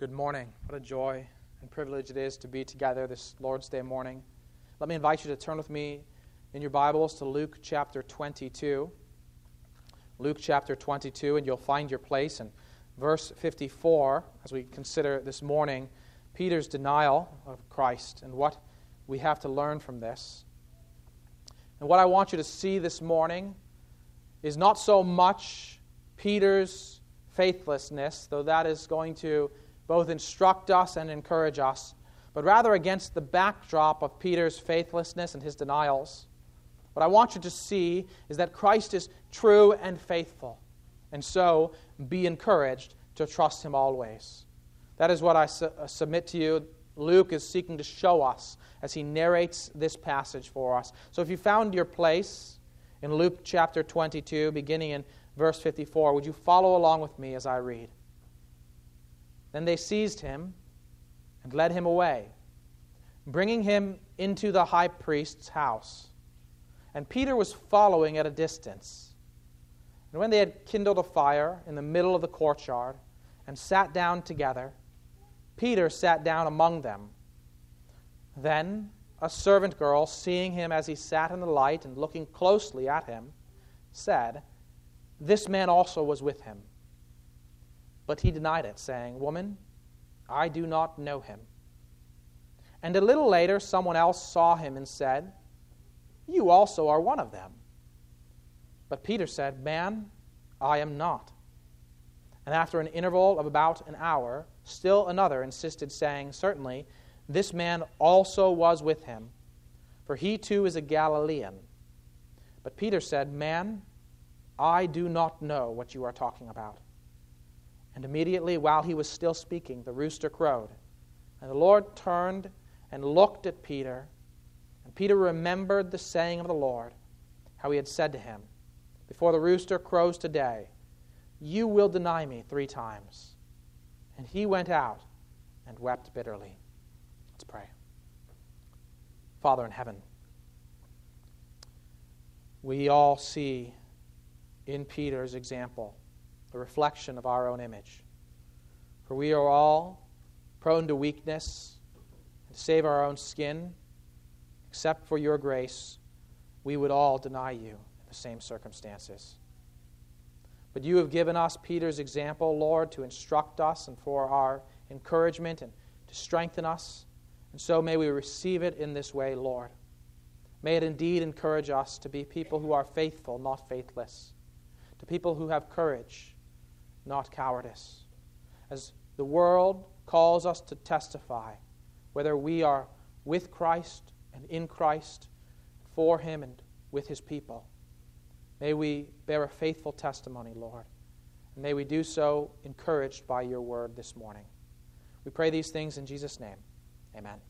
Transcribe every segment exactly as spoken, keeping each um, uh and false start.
Good morning. What a joy and privilege it is to be together this Lord's Day morning. Let me invite you to turn with me in your Bibles to Luke chapter twenty-two. Luke chapter twenty-two, and you'll find your place in verse fifty-four as we consider this morning Peter's denial of Christ and what we have to learn from this. And what I want you to see this morning is not so much Peter's faithlessness, though that is going to both instruct us and encourage us, but rather against the backdrop of Peter's faithlessness and his denials. What I want you to see is that Christ is true and faithful, and so be encouraged to trust Him always. That is what I su- uh, submit to you. Luke is seeking to show us as he narrates this passage for us. So if you found your place in Luke chapter twenty-two, beginning in verse fifty-four, would you follow along with me as I read? Then they seized him and led him away, bringing him into the high priest's house. And Peter was following at a distance. And when they had kindled a fire in the middle of the courtyard and sat down together, Peter sat down among them. Then a servant girl, seeing him as he sat in the light and looking closely at him, said, "This man also was with him." But he denied it, saying, "Woman, I do not know him." And a little later someone else saw him and said, "You also are one of them." But Peter said, "Man, I am not." And after an interval of about an hour, still another insisted, saying, "Certainly, this man also was with him, for he too is a Galilean." But Peter said, "Man, I do not know what you are talking about." And immediately, while he was still speaking, the rooster crowed. And the Lord turned and looked at Peter. And Peter remembered the saying of the Lord, how he had said to him, "Before the rooster crows today, you will deny me three times." And he went out and wept bitterly. Let's pray. Father in heaven, we all see in Peter's example the reflection of our own image. For we are all prone to weakness, and to save our own skin, except for your grace, we would all deny you in the same circumstances. But you have given us Peter's example, Lord, to instruct us and for our encouragement and to strengthen us. And so may we receive it in this way, Lord. May it indeed encourage us to be people who are faithful, not faithless, to people who have courage, not cowardice. As the world calls us to testify, whether we are with Christ and in Christ, for Him and with His people, may we bear a faithful testimony, Lord. And may we do so encouraged by your word this morning. We pray these things in Jesus' name. Amen.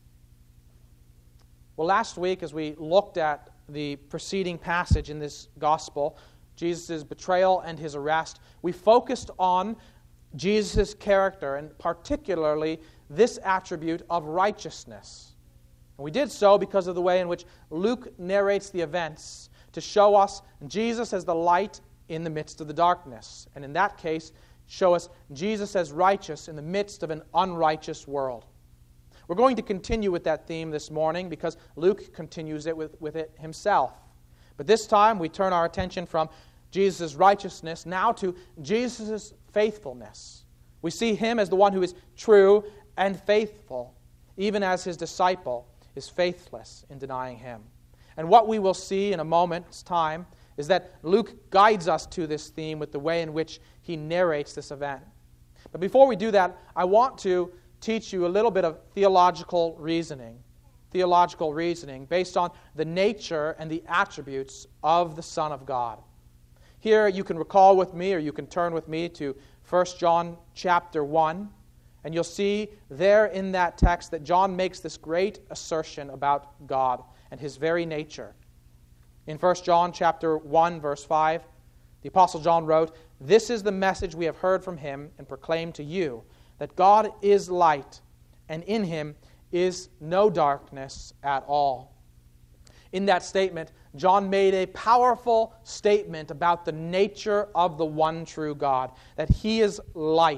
Well, last week as we looked at the preceding passage in this gospel, Jesus' betrayal and his arrest, we focused on Jesus' character and particularly this attribute of righteousness. And we did so because of the way in which Luke narrates the events to show us Jesus as the light in the midst of the darkness. And in that case, show us Jesus as righteous in the midst of an unrighteous world. We're going to continue with that theme this morning because Luke continues it with, with it himself. But this time we turn our attention from Jesus' righteousness now to Jesus' faithfulness. We see him as the one who is true and faithful, even as his disciple is faithless in denying him. And what we will see in a moment's time is that Luke guides us to this theme with the way in which he narrates this event. But before we do that, I want to teach you a little bit of theological reasoning. Theological reasoning based on the nature and the attributes of the Son of God. Here you can recall with me, or you can turn with me to First John chapter one, and you'll see there in that text that John makes this great assertion about God and His very nature. In First John chapter one, verse five, the Apostle John wrote, "This is the message we have heard from Him and proclaimed to you, that God is light, and in Him is no darkness at all." In that statement, John made a powerful statement about the nature of the one true God, that He is light,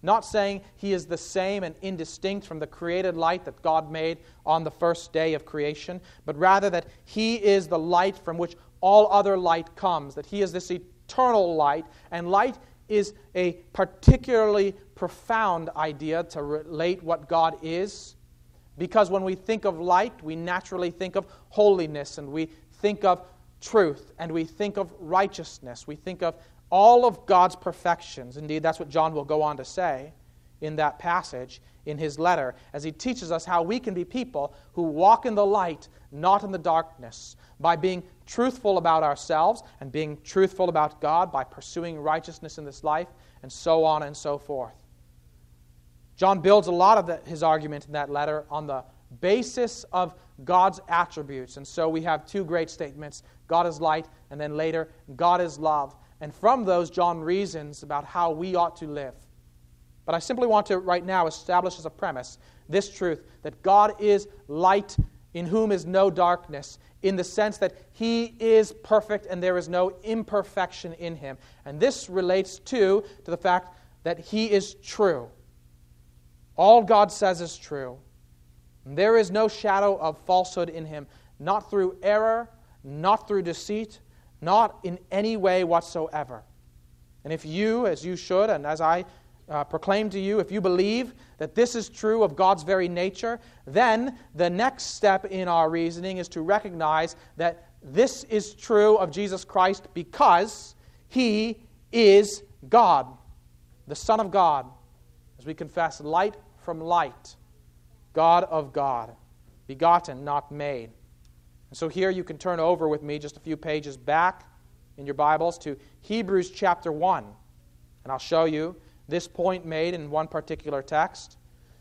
not saying he is the same and indistinct from the created light that God made on the first day of creation, but rather that he is the light from which all other light comes, that he is this eternal light, and light is a particularly profound idea to relate what God is, because when we think of light, we naturally think of holiness, and we think of truth, and we think of righteousness. We think of all of God's perfections. Indeed, that's what John will go on to say in that passage in his letter, as he teaches us how we can be people who walk in the light, not in the darkness, by being truthful about ourselves and being truthful about God, by pursuing righteousness in this life, and so on and so forth. John builds a lot of the, his argument in that letter on the basis of God's attributes. And so we have two great statements: God is light, and then later, God is love. And from those, John reasons about how we ought to live. But I simply want to right now establish as a premise this truth, that God is light in whom is no darkness, in the sense that he is perfect and there is no imperfection in him. And this relates too to the fact that he is true. All God says is true. There is no shadow of falsehood in him, not through error, not through deceit, not in any way whatsoever. And if you, as you should, and as I uh, proclaim to you, if you believe that this is true of God's very nature, then the next step in our reasoning is to recognize that this is true of Jesus Christ because he is God, the Son of God. As we confess, light from light, God of God, begotten, not made. And so here you can turn over with me just a few pages back in your Bibles to Hebrews chapter one. And I'll show you this point made in one particular text.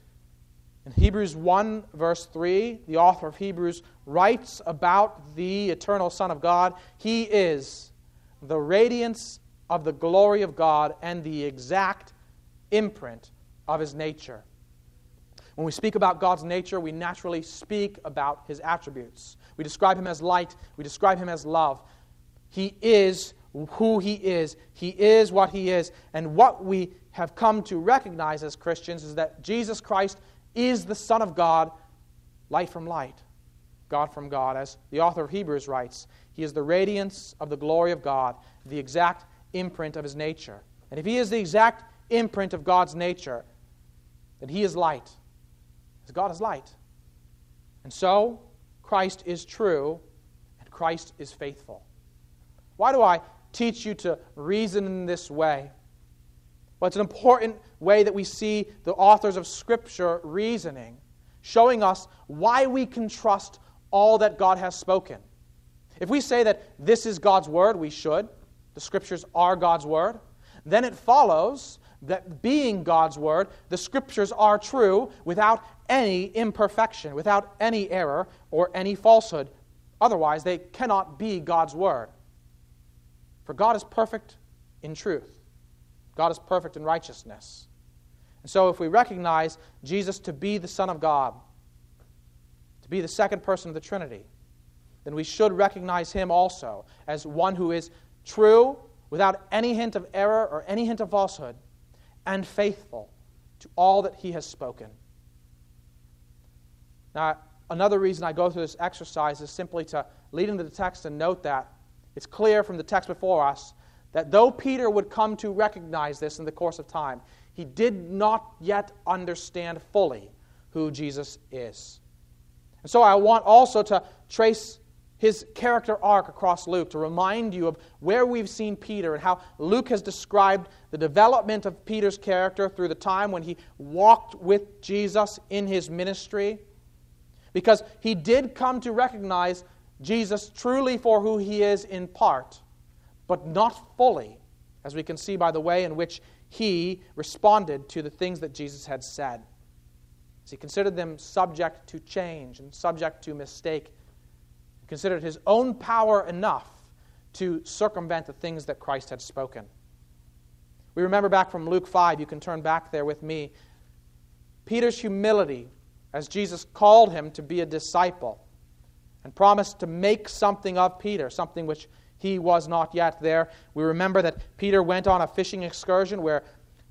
In Hebrews one, verse three, the author of Hebrews writes about the eternal Son of God. He is the radiance of the glory of God and the exact imprint of his nature. When we speak about God's nature, we naturally speak about his attributes. We describe him as light. We describe him as love. He is who he is. He is what he is. And what we have come to recognize as Christians is that Jesus Christ is the Son of God, light from light, God from God. As the author of Hebrews writes, he is the radiance of the glory of God, the exact imprint of his nature. And if he is the exact imprint of God's nature, then he is light. Because God is light. And so, Christ is true, and Christ is faithful. Why do I teach you to reason in this way? Well, it's an important way that we see the authors of Scripture reasoning, showing us why we can trust all that God has spoken. If we say that this is God's Word, we should. The Scriptures are God's Word. Then it follows that being God's Word, the Scriptures are true without any imperfection, without any error or any falsehood. Otherwise, they cannot be God's Word. For God is perfect in truth. God is perfect in righteousness. And so if we recognize Jesus to be the Son of God, to be the second person of the Trinity, then we should recognize him also as one who is true, without any hint of error or any hint of falsehood, and faithful to all that he has spoken. Now, another reason I go through this exercise is simply to lead into the text and note that it's clear from the text before us that though Peter would come to recognize this in the course of time, he did not yet understand fully who Jesus is. And so I want also to trace his character arc across Luke, to remind you of where we've seen Peter and how Luke has described the development of Peter's character through the time when he walked with Jesus in his ministry. Because he did come to recognize Jesus truly for who he is in part, but not fully, as we can see by the way in which he responded to the things that Jesus had said. As he considered them subject to change and subject to mistake, he considered his own power enough to circumvent the things that Christ had spoken. We remember back from Luke five, you can turn back there with me, Peter's humility as Jesus called him to be a disciple and promised to make something of Peter, something which he was not yet there. We remember that Peter went on a fishing excursion where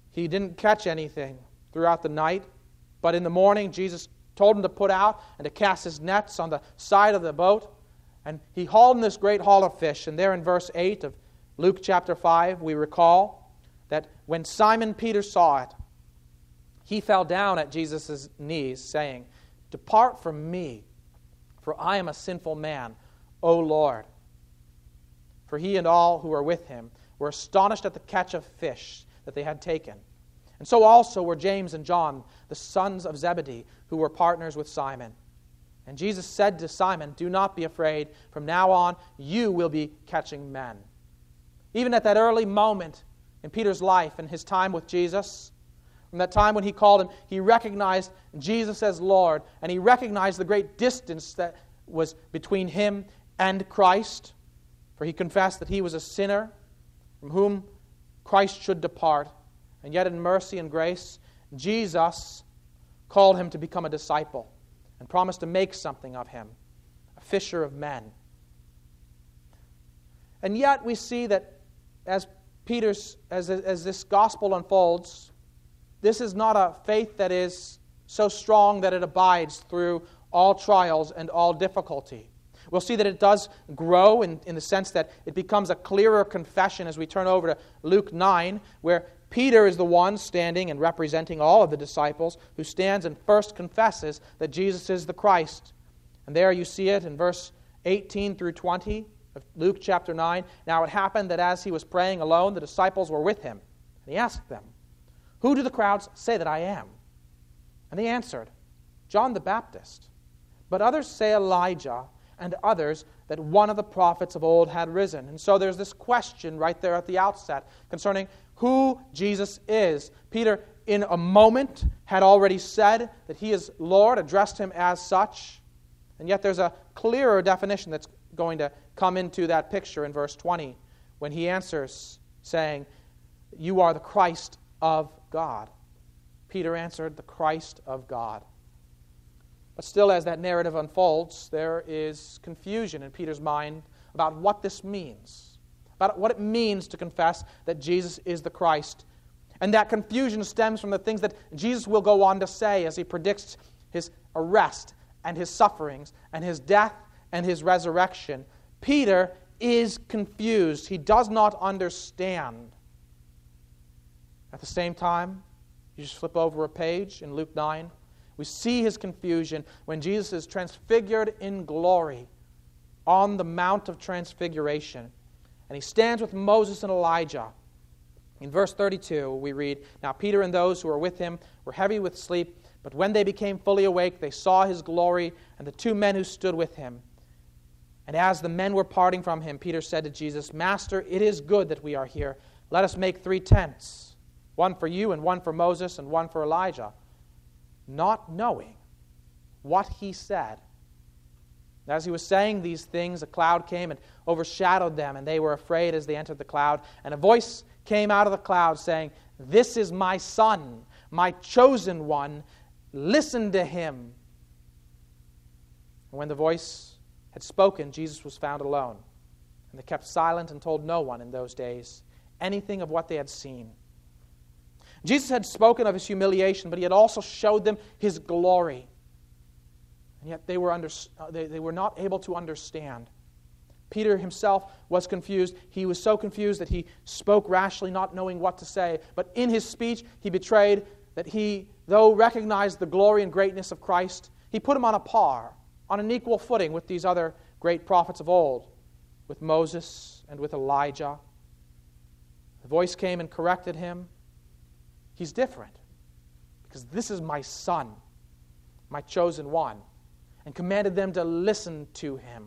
he didn't catch anything throughout the night, but in the morning Jesus told him to put out and to cast his nets on the side of the boat. And he hauled in this great haul of fish. And there in verse eight of Luke chapter five, we recall that when Simon Peter saw it, he fell down at Jesus' knees, saying, "Depart from me, for I am a sinful man, O Lord." For he and all who were with him were astonished at the catch of fish that they had taken. And so also were James and John, the sons of Zebedee, who were partners with Simon. And Jesus said to Simon, "Do not be afraid. From now on, you will be catching men." Even at that early moment in Peter's life and his time with Jesus, from that time when he called him, he recognized Jesus as Lord, and he recognized the great distance that was between him and Christ, for he confessed that he was a sinner from whom Christ should depart. And yet in mercy and grace, Jesus called him to become a disciple and promised to make something of him, a fisher of men. And yet we see that as Peter's, as, as this gospel unfolds, this is not a faith that is so strong that it abides through all trials and all difficulty. We'll see that it does grow in, in the sense that it becomes a clearer confession as we turn over to Luke nine, where Peter is the one standing and representing all of the disciples who stands and first confesses that Jesus is the Christ. And there you see it in verse eighteen through twenty of Luke chapter nine. "Now it happened that as he was praying alone, the disciples were with him. And he asked them, 'Who do the crowds say that I am?' And they answered, 'John the Baptist. But others say Elijah, and others that one of the prophets of old had risen.'" And so there's this question right there at the outset concerning who Jesus is. Peter, in a moment, had already said that he is Lord, addressed him as such. And yet there's a clearer definition that's going to come into that picture in verse twenty, when he answers, saying, "You are the Christ of God." Peter answered, "The Christ of God." But still, as that narrative unfolds, there is confusion in Peter's mind about what this means, about what it means to confess that Jesus is the Christ. And that confusion stems from the things that Jesus will go on to say as he predicts his arrest and his sufferings and his death and his resurrection. Peter is confused. He does not understand. At the same time, you just flip over a page in Luke nine, we see his confusion when Jesus is transfigured in glory on the Mount of Transfiguration. And he stands with Moses and Elijah. In verse thirty-two, we read, "Now Peter and those who were with him were heavy with sleep, but when they became fully awake, they saw his glory and the two men who stood with him. And as the men were parting from him, Peter said to Jesus, 'Master, it is good that we are here. Let us make three tents, one for you and one for Moses and one for Elijah,' not knowing what he said. As he was saying these things, a cloud came and overshadowed them, and they were afraid as they entered the cloud. And a voice came out of the cloud saying, 'This is my Son, my chosen one. Listen to him.' And when the voice had spoken, Jesus was found alone. And they kept silent and told no one in those days anything of what they had seen." Jesus had spoken of his humiliation, but he had also showed them his glory. And yet they were, under, they, they were not able to understand. Peter himself was confused. He was so confused that he spoke rashly, not knowing what to say. But in his speech, he betrayed that he, though recognized the glory and greatness of Christ, he put him on a par, on an equal footing with these other great prophets of old, with Moses and with Elijah. The voice came and corrected him. He's different, because this is my Son, my chosen one, and commanded them to listen to him.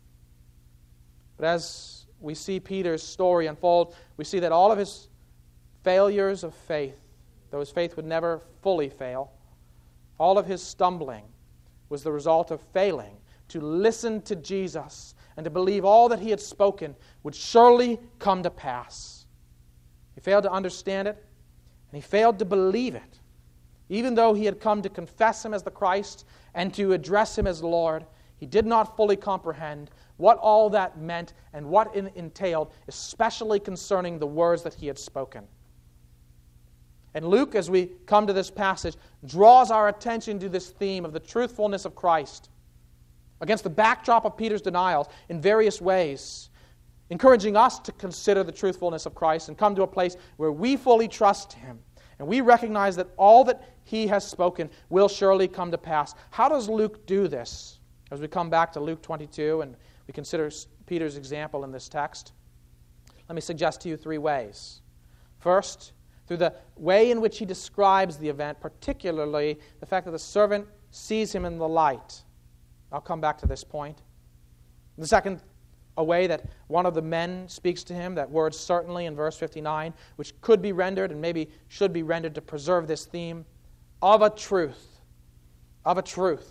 But as we see Peter's story unfold, we see that all of his failures of faith, though his faith would never fully fail, all of his stumbling was the result of failing to listen to Jesus and to believe all that he had spoken would surely come to pass. He failed to understand it, and he failed to believe it. Even though he had come to confess him as the Christ and to address him as Lord, he did not fully comprehend what all that meant and what it entailed, especially concerning the words that he had spoken. And Luke, as we come to this passage, draws our attention to this theme of the truthfulness of Christ against the backdrop of Peter's denials in various ways, encouraging us to consider the truthfulness of Christ and come to a place where we fully trust Him and we recognize that all that He has spoken will surely come to pass. How does Luke do this? As we come back to Luke twenty-two and we consider Peter's example in this text, let me suggest to you three ways. First, through the way in which he describes the event, particularly the fact that the servant sees him in the light. I'll come back to this point. The second, a way that one of the men speaks to him, that word certainly in verse fifty-nine, which could be rendered and maybe should be rendered to preserve this theme, of a truth. Of a truth.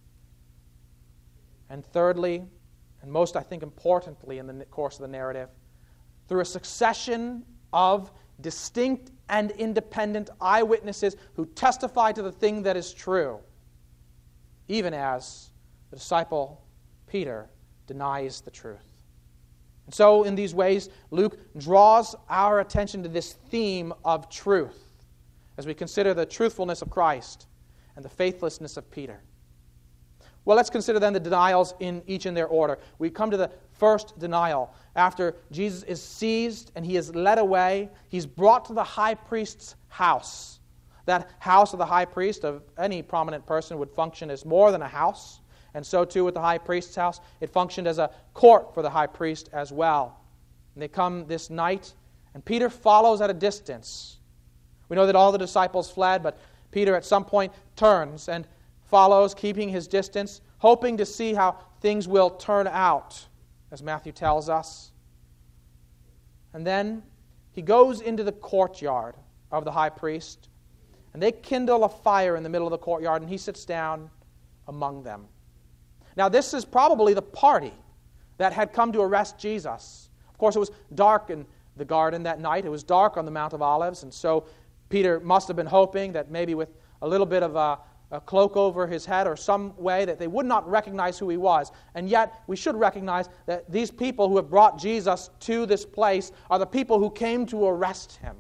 And thirdly, and most I think importantly in the course of the narrative, through a succession of distinct and independent eyewitnesses who testify to the thing that is true, even as the disciple Peter denies the truth. And so in these ways, Luke draws our attention to this theme of truth as we consider the truthfulness of Christ and the faithlessness of Peter. Well, let's consider then the denials in each in their order. We come to the first denial. After Jesus is seized and he is led away, he's brought to the high priest's house. That house of the high priest of any prominent person would function as more than a house. And so too with the high priest's house, it functioned as a court for the high priest as well. And they come this night, and Peter follows at a distance. We know that all the disciples fled, but Peter at some point turns and follows, keeping his distance, hoping to see how things will turn out, as Matthew tells us. And then he goes into the courtyard of the high priest, and they kindle a fire in the middle of the courtyard, and he sits down among them. Now, this is probably the party that had come to arrest Jesus. Of course, it was dark in the garden that night. It was dark on the Mount of Olives, and so Peter must have been hoping that maybe with a little bit of a, a cloak over his head or some way that they would not recognize who he was. And yet, we should recognize that these people who have brought Jesus to this place are the people who came to arrest him.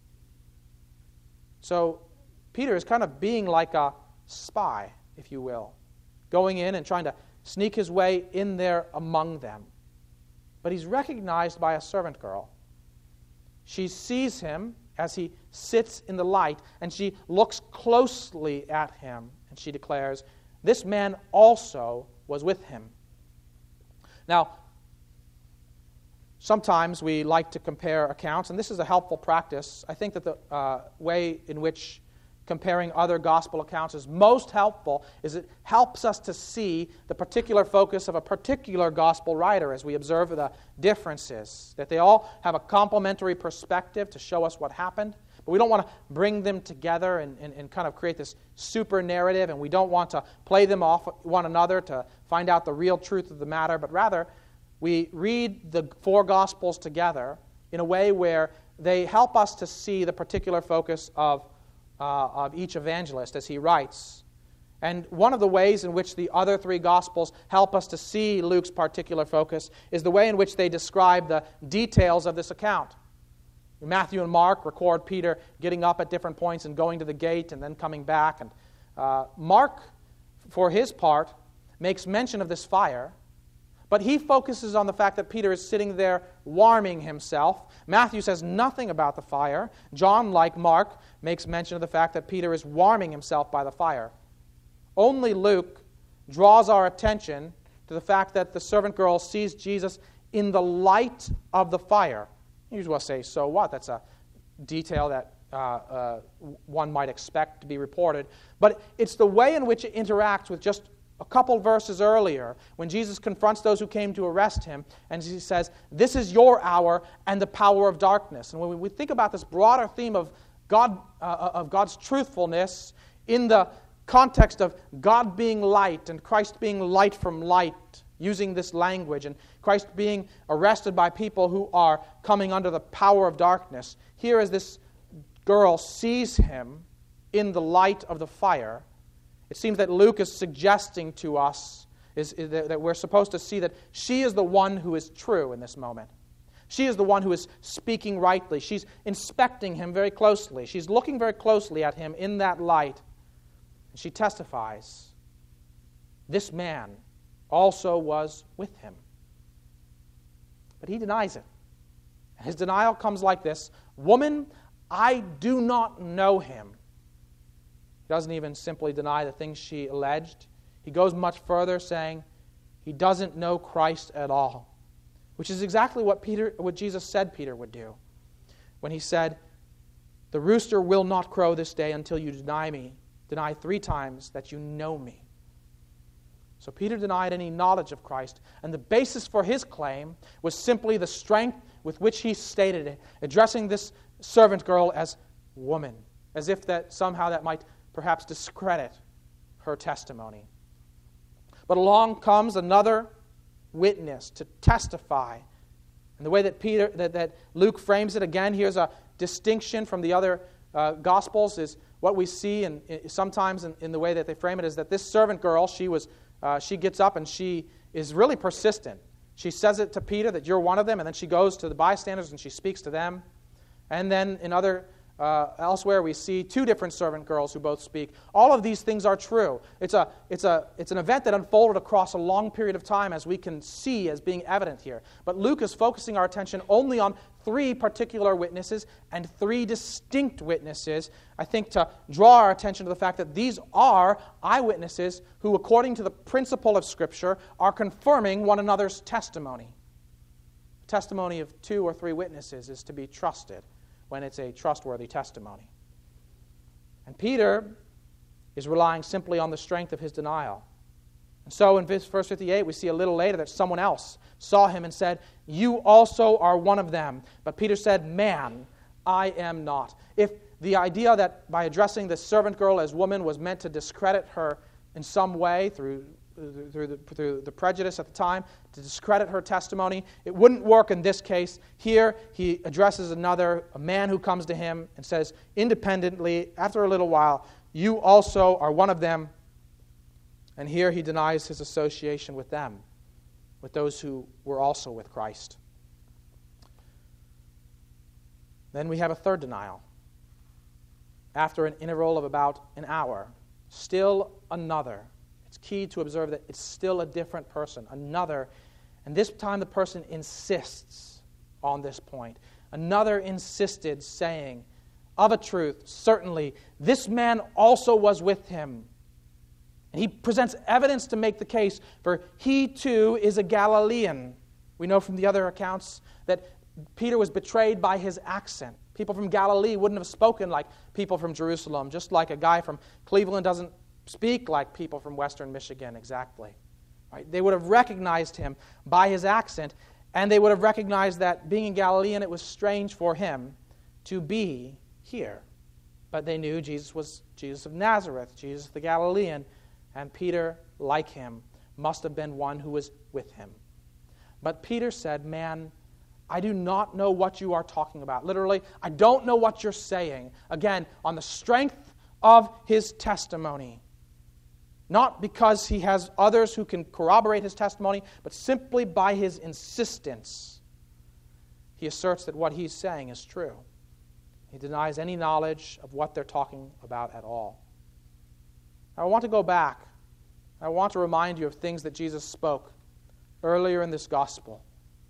So, Peter is kind of being like a spy, if you will, going in and trying to sneak his way in there among them. But he's recognized by a servant girl. She sees him as he sits in the light, and she looks closely at him, and she declares, "This man also was with him." Now, sometimes we like to compare accounts, and this is a helpful practice. I think that the uh, way in which comparing other gospel accounts is most helpful is it helps us to see the particular focus of a particular gospel writer as we observe the differences, that they all have a complementary perspective to show us what happened, but we don't want to bring them together and, and, and kind of create this super narrative, and we don't want to play them off one another to find out the real truth of the matter, but rather we read the four gospels together in a way where they help us to see the particular focus of Uh, of each evangelist as he writes. And one of the ways in which the other three Gospels help us to see Luke's particular focus is the way in which they describe the details of this account. Matthew and Mark record Peter getting up at different points and going to the gate and then coming back. And uh, Mark, for his part, makes mention of this fire, but he focuses on the fact that Peter is sitting there warming himself. Matthew says nothing about the fire. John, like Mark, makes mention of the fact that Peter is warming himself by the fire. Only Luke draws our attention to the fact that the servant girl sees Jesus in the light of the fire. You will say, so what? That's a detail that uh, uh, one might expect to be reported. But it's the way in which it interacts with just a couple verses earlier, when Jesus confronts those who came to arrest him, and he says, "This is your hour and the power of darkness." And when we think about this broader theme of God, uh, of God's truthfulness in the context of God being light and Christ being light from light, using this language, and Christ being arrested by people who are coming under the power of darkness, here as this girl sees him in the light of the fire, it seems that Luke is suggesting to us is, is that we're supposed to see that she is the one who is true in this moment. She is the one who is speaking rightly. She's inspecting him very closely. She's looking very closely at him in that light. She testifies, this man also was with him. But he denies it. And his denial comes like this: woman, I do not know him. He doesn't even simply deny the things she alleged. He goes much further, saying he doesn't know Christ at all, which is exactly what Peter, what Jesus said Peter would do when he said, the rooster will not crow this day until you deny me, deny three times that you know me. So Peter denied any knowledge of Christ, and the basis for his claim was simply the strength with which he stated it, addressing this servant girl as woman, as if that somehow that might perhaps discredit her testimony. But along comes another witness to testify. And the way that Peter, that, that Luke frames it, again, here's a distinction from the other uh, Gospels, is what we see, and sometimes in, in the way that they frame it, is that this servant girl, she was, uh, she gets up and she is really persistent. She says it to Peter that you're one of them, and then she goes to the bystanders and she speaks to them. And then in other uh, elsewhere we see two different servant girls who both speak. All of these things are true. It's a it's a it's an event that unfolded across a long period of time, as we can see as being evident here. But Luke is focusing our attention only on three particular witnesses and three distinct witnesses, I think, to draw our attention to the fact that these are eyewitnesses who, according to the principle of Scripture, are confirming one another's testimony. The testimony of two or three witnesses is to be trusted when it's a trustworthy testimony. And Peter is relying simply on the strength of his denial. And so in verse fifty-eight, we see a little later that someone else saw him and said, you also are one of them. But Peter said, man, I am not. If the idea that by addressing the servant girl as woman was meant to discredit her in some way through, through, the, through the prejudice at the time, to discredit her testimony, it wouldn't work in this case. Here he addresses another, a man who comes to him and says independently, after a little while, you also are one of them. And here he denies his association with them, with those who were also with Christ. Then we have a third denial. After an interval of about an hour, still another. It's key to observe that it's still a different person, another. And this time the person insists on this point. Another insisted, saying, of a truth, certainly, this man also was with him. And he presents evidence to make the case, for he too is a Galilean. We know from the other accounts that Peter was betrayed by his accent. People from Galilee wouldn't have spoken like people from Jerusalem, just like a guy from Cleveland doesn't speak like people from Western Michigan exactly. Right? They would have recognized him by his accent, and they would have recognized that being a Galilean, it was strange for him to be here. But they knew Jesus was Jesus of Nazareth, Jesus the Galilean, and Peter, like him, must have been one who was with him. But Peter said, man, I do not know what you are talking about. Literally, I don't know what you're saying. Again, on the strength of his testimony. Not because he has others who can corroborate his testimony, but simply by his insistence. He asserts that what he's saying is true. He denies any knowledge of what they're talking about at all. I want to go back. I want to remind you of things that Jesus spoke earlier in this gospel.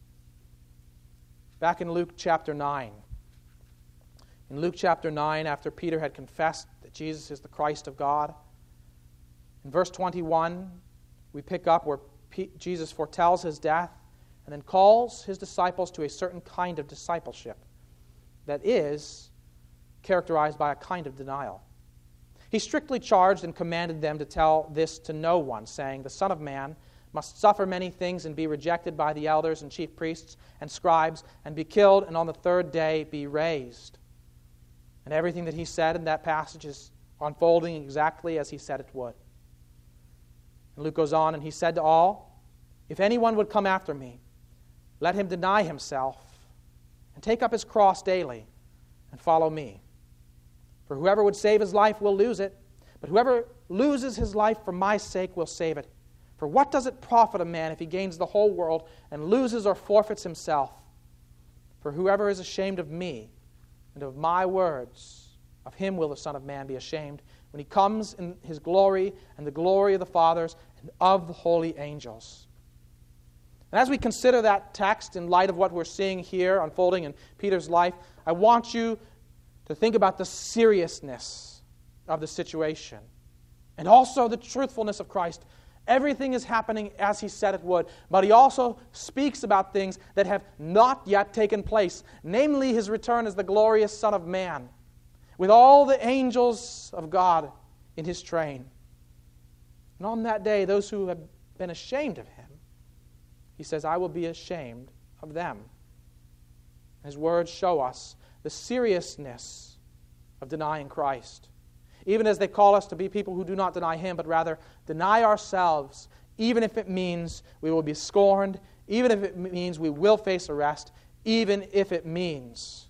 Back in Luke chapter nine. In Luke chapter nine, after Peter had confessed that Jesus is the Christ of God, in verse twenty-one, we pick up where P- Jesus foretells his death and then calls his disciples to a certain kind of discipleship that is characterized by a kind of denial. He strictly charged and commanded them to tell this to no one, saying, the Son of Man must suffer many things and be rejected by the elders and chief priests and scribes and be killed and on the third day be raised. And everything that he said in that passage is unfolding exactly as he said it would. And Luke goes on, and he said to all, if anyone would come after me, let him deny himself and take up his cross daily and follow me. For whoever would save his life will lose it, but whoever loses his life for my sake will save it. For what does it profit a man if he gains the whole world and loses or forfeits himself? For whoever is ashamed of me and of my words, of him will the Son of Man be ashamed when he comes in his glory and the glory of the fathers and of the holy angels. And as we consider that text in light of what we're seeing here unfolding in Peter's life, I want you to think about the seriousness of the situation and also the truthfulness of Christ. Everything is happening as he said it would, but he also speaks about things that have not yet taken place, namely his return as the glorious Son of Man, with all the angels of God in his train. And on that day, those who have been ashamed of him, he says, I will be ashamed of them. His words show us the seriousness of denying Christ. Even as they call us to be people who do not deny him, but rather deny ourselves, even if it means we will be scorned, even if it means we will face arrest, even if it means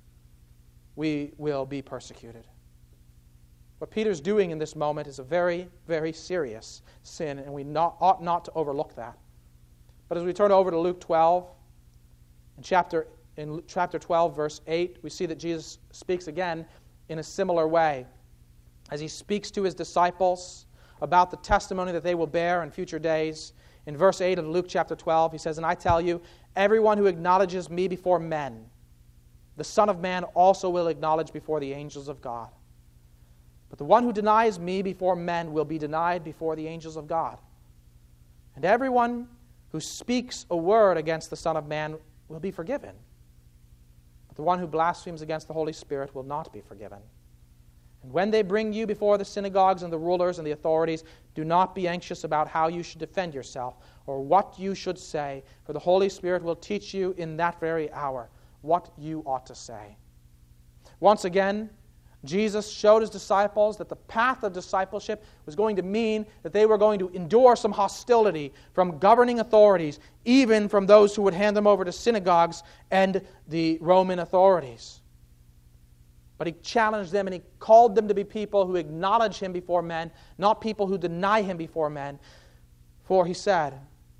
we will be persecuted. What Peter's doing in this moment is a very, very serious sin, and we not, ought not to overlook that. But as we turn over to Luke twelve, in chapter, in chapter twelve, verse eight, we see that Jesus speaks again in a similar way. As he speaks to his disciples about the testimony that they will bear in future days. In verse eight of Luke chapter twelve, he says, And I tell you, everyone who acknowledges me before men, the Son of Man also will acknowledge before the angels of God. But the one who denies me before men will be denied before the angels of God. And everyone who speaks a word against the Son of Man will be forgiven. But the one who blasphemes against the Holy Spirit will not be forgiven. And when they bring you before the synagogues and the rulers and the authorities, do not be anxious about how you should defend yourself or what you should say, for the Holy Spirit will teach you in that very hour what you ought to say. Once again, Jesus showed his disciples that the path of discipleship was going to mean that they were going to endure some hostility from governing authorities, even from those who would hand them over to synagogues and the Roman authorities. But he challenged them and he called them to be people who acknowledge him before men, not people who deny him before men. For he said,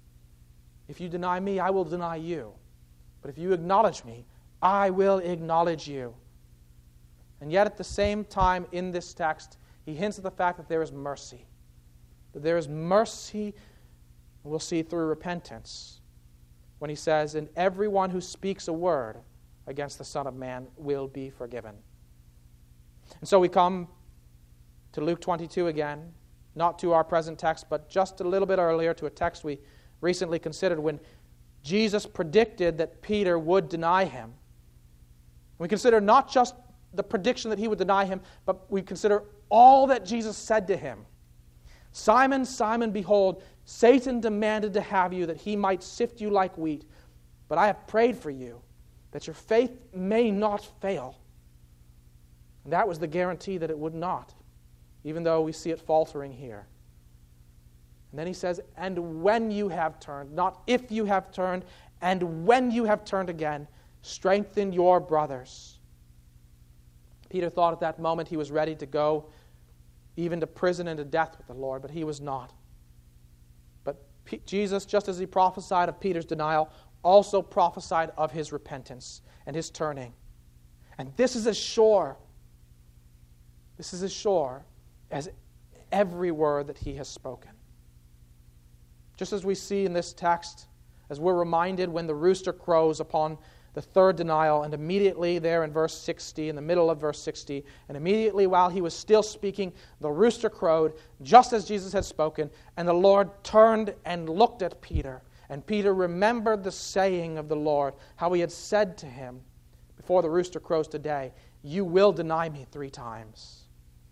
if you deny me, I will deny you. But if you acknowledge me, I will acknowledge you. And yet at the same time in this text, he hints at the fact that there is mercy. That there is mercy, we'll see through repentance, when he says, and everyone who speaks a word against the Son of Man will be forgiven. And so we come to Luke twenty-two again, not to our present text, but just a little bit earlier to a text we recently considered when Jesus predicted that Peter would deny him. We consider not just the prediction that he would deny him, but we consider all that Jesus said to him. Simon, Simon, behold, Satan demanded to have you that he might sift you like wheat, but I have prayed for you that your faith may not fail. And that was the guarantee that it would not, even though we see it faltering here. And then he says, and when you have turned, not if you have turned, and when you have turned again, strengthen your brothers. Peter thought at that moment he was ready to go even to prison and to death with the Lord, but he was not. But P- Jesus, just as he prophesied of Peter's denial, also prophesied of his repentance and his turning. And this is as sure, this is as sure as every word that he has spoken. Just as we see in this text, as we're reminded when the rooster crows upon the third denial, and immediately there in verse sixty, in the middle of verse sixty, and immediately while he was still speaking, the rooster crowed, just as Jesus had spoken, and the Lord turned and looked at Peter. And Peter remembered the saying of the Lord, how he had said to him, before the rooster crows today, you will deny me three times.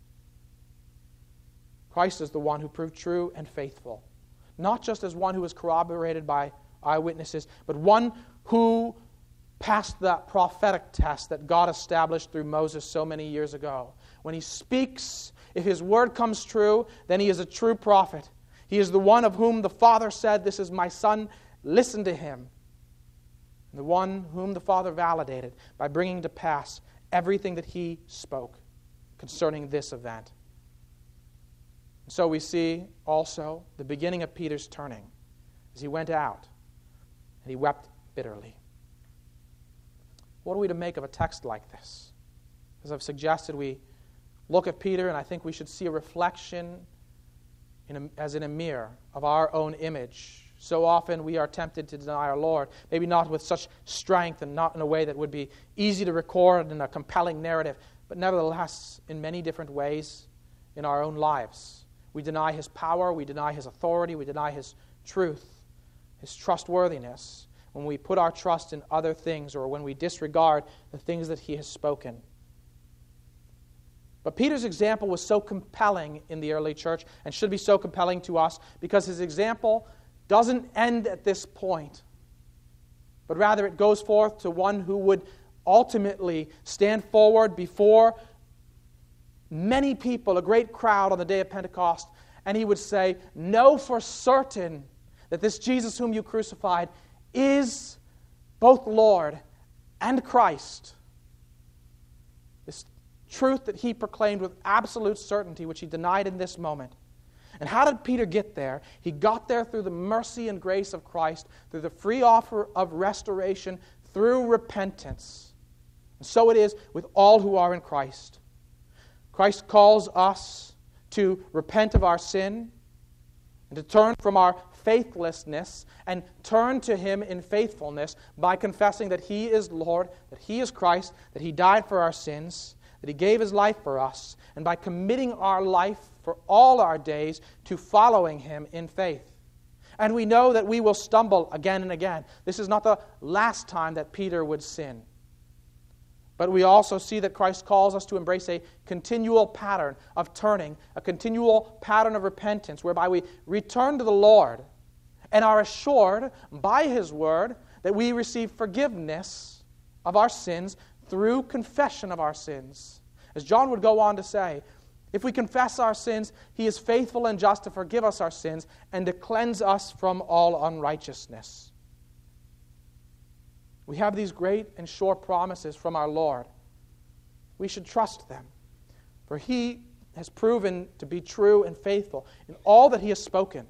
Christ is the one who proved true and faithful, not just as one who was corroborated by eyewitnesses, but one who passed that prophetic test that God established through Moses so many years ago. When he speaks, if his word comes true, then he is a true prophet. He is the one of whom the Father said, this is my Son, listen to him. The one whom the Father validated by bringing to pass everything that he spoke concerning this event. And so we see also the beginning of Peter's turning as he went out and he wept bitterly. What are we to make of a text like this? As I've suggested, we look at Peter, and I think we should see a reflection in a, as in a mirror of our own image. So often we are tempted to deny our Lord, maybe not with such strength and not in a way that would be easy to record in a compelling narrative, but nevertheless in many different ways in our own lives. We deny His power, we deny His authority, we deny His truth, His trustworthiness, when we put our trust in other things or when we disregard the things that He has spoken. But Peter's example was so compelling in the early church and should be so compelling to us because his example doesn't end at this point, but rather it goes forth to one who would ultimately stand forward before many people, a great crowd on the day of Pentecost, and he would say, "Know for certain that this Jesus whom you crucified is both Lord and Christ." This truth that he proclaimed with absolute certainty, which he denied in this moment. And how did Peter get there? He got there through the mercy and grace of Christ, through the free offer of restoration, through repentance. And so it is with all who are in Christ. Christ calls us to repent of our sin and to turn from our faithlessness and turn to Him in faithfulness by confessing that He is Lord, that He is Christ, that He died for our sins, that He gave His life for us, and by committing our life for all our days to following Him in faith. And we know that we will stumble again and again. This is not the last time that Peter would sin. But we also see that Christ calls us to embrace a continual pattern of turning, a continual pattern of repentance, whereby we return to the Lord and are assured by His Word that we receive forgiveness of our sins through confession of our sins. As John would go on to say, if we confess our sins, He is faithful and just to forgive us our sins and to cleanse us from all unrighteousness. We have these great and sure promises from our Lord. We should trust them, for He has proven to be true and faithful in all that He has spoken.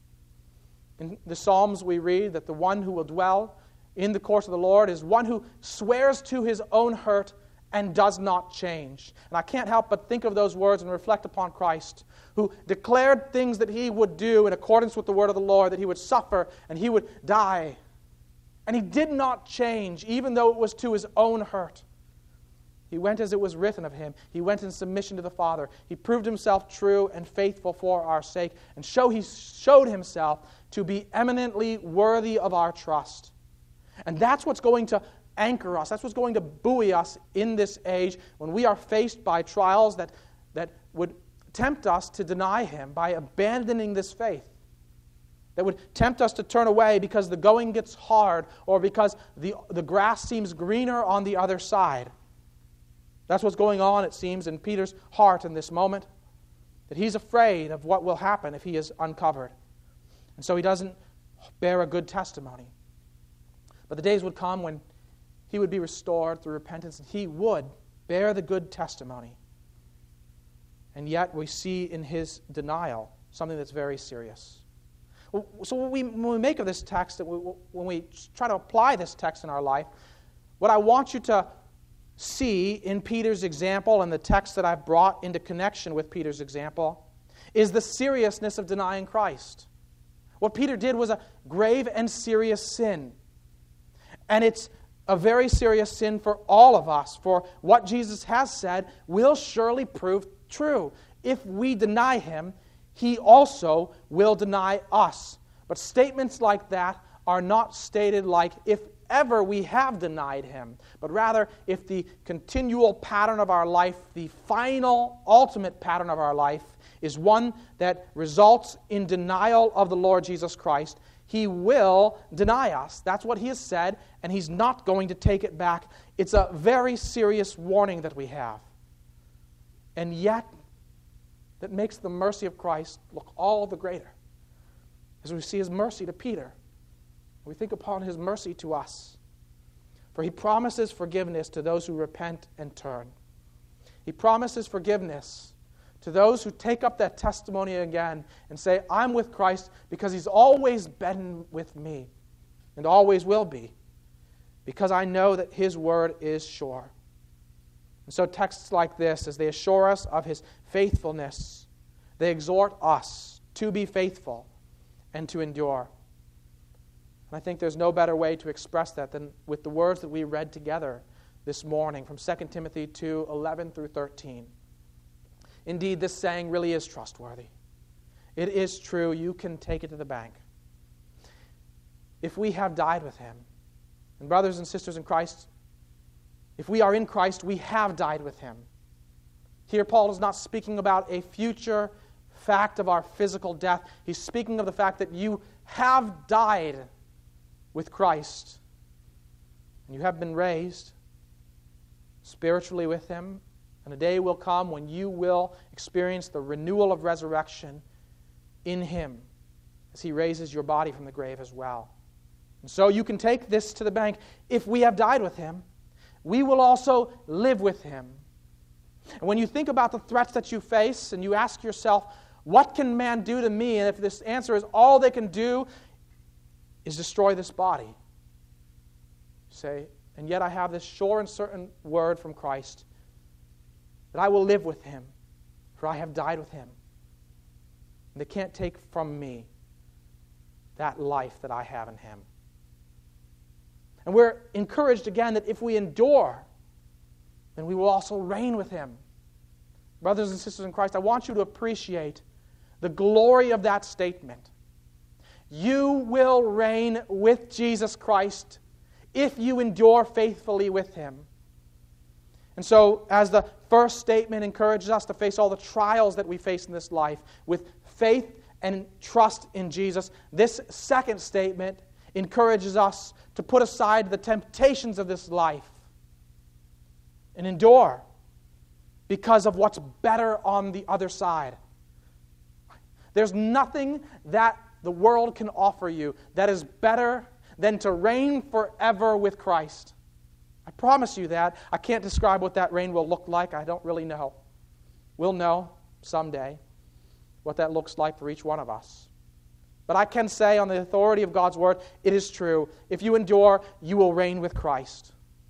In the Psalms we read that the one who will dwell in the courts of the Lord is one who swears to his own hurt and does not change. And I can't help but think of those words and reflect upon Christ, who declared things that He would do in accordance with the word of the Lord, that He would suffer and He would die. And He did not change, even though it was to His own hurt. He went as it was written of Him. He went in submission to the Father. He proved Himself true and faithful for our sake, and show He showed Himself to be eminently worthy of our trust. And that's what's going to anchor us. That's what's going to buoy us in this age when we are faced by trials that, that would tempt us to deny Him by abandoning this faith. That would tempt us to turn away because the going gets hard or because the, the grass seems greener on the other side. That's what's going on, it seems, in Peter's heart in this moment. That he's afraid of what will happen if he is uncovered. And so he doesn't bear a good testimony. But the days would come when he would be restored through repentance and he would bear the good testimony. And yet we see in his denial something that's very serious. So when we, when we make of this text, when we try to apply this text in our life, what I want you to see in Peter's example and the text that I've brought into connection with Peter's example is the seriousness of denying Christ. What Peter did was a grave and serious sin. And it's a very serious sin for all of us, for what Jesus has said will surely prove true. If we deny Him, He also will deny us. But statements like that are not stated like if ever we have denied Him, but rather if the continual pattern of our life, the final, ultimate pattern of our life, is one that results in denial of the Lord Jesus Christ, He will deny us. That's what He has said, and He's not going to take it back. It's a very serious warning that we have. And yet, that makes the mercy of Christ look all the greater. As we see His mercy to Peter, we think upon His mercy to us. For He promises forgiveness to those who repent and turn. He promises forgiveness to those who take up that testimony again and say, I'm with Christ because He's always been with me and always will be. because I know that His word is sure. And so texts like this, as they assure us of His faithfulness, they exhort us to be faithful and to endure. And I think there's no better way to express that than with the words that we read together this morning from Second Timothy two, eleven through thirteen. Indeed, this saying really is trustworthy. It is true. You can take it to the bank. If we have died with Him, and brothers and sisters in Christ, if we are in Christ, we have died with Him. Here, Paul is not speaking about a future fact of our physical death. He's speaking of the fact that you have died with Christ. And you have been raised spiritually with Him. And a day will come when you will experience the renewal of resurrection in Him as He raises your body from the grave as well. And so you can take this to the bank. If we have died with Him, we will also live with Him. And when you think about the threats that you face and you ask yourself, what can man do to me? And if this answer is all they can do is destroy this body, you say, and yet I have this sure and certain word from Christ that I will live with Him, for I have died with Him. And they can't take from me that life that I have in Him. And we're encouraged again that if we endure, then we will also reign with Him. Brothers and sisters in Christ, I want you to appreciate the glory of that statement. You will reign with Jesus Christ if you endure faithfully with Him. And so, as the first statement encourages us to face all the trials that we face in this life with faith and trust in Jesus, this second statement encourages us to put aside the temptations of this life and endure because of what's better on the other side. There's nothing that the world can offer you that is better than to reign forever with Christ. I promise you that. I can't describe what that reign will look like. I don't really know. We'll know someday what that looks like for each one of us. But I can say on the authority of God's word, it is true. If you endure, you will reign with Christ.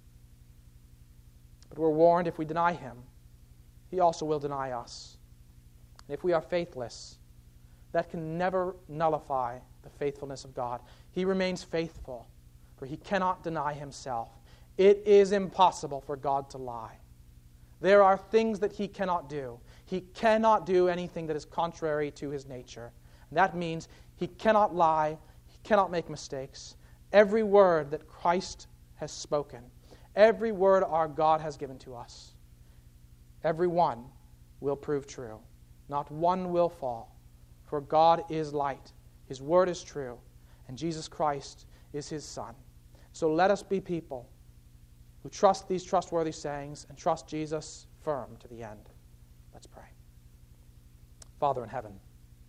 But we're warned, if we deny Him, He also will deny us. And if we are faithless, that can never nullify the faithfulness of God. He remains faithful, for He cannot deny Himself. It is impossible for God to lie. There are things that He cannot do. He cannot do anything that is contrary to His nature. And that means He cannot lie. He cannot make mistakes. Every word that Christ has spoken, every word our God has given to us, every one will prove true. Not one will fall. For God is light. His word is true. And Jesus Christ is His Son. So let us be people who trust these trustworthy sayings and trust Jesus firm to the end. Let's pray. Father in heaven,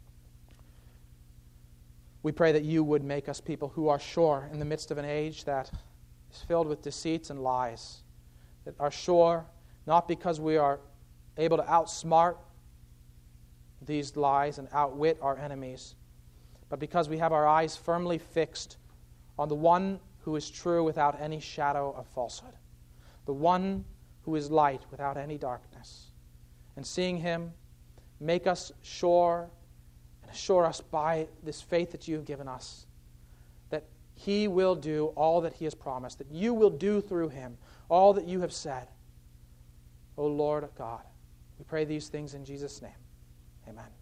we pray that You would make us people who are sure in the midst of an age that is filled with deceits and lies, that are sure not because we are able to outsmart these lies and outwit our enemies, but because we have our eyes firmly fixed on the one who is true without any shadow of falsehood, the one who is light without any darkness. And seeing Him, make us sure and assure us by this faith that You have given us that He will do all that He has promised, that You will do through Him all that You have said. O Lord God, we pray these things in Jesus' name. Amen.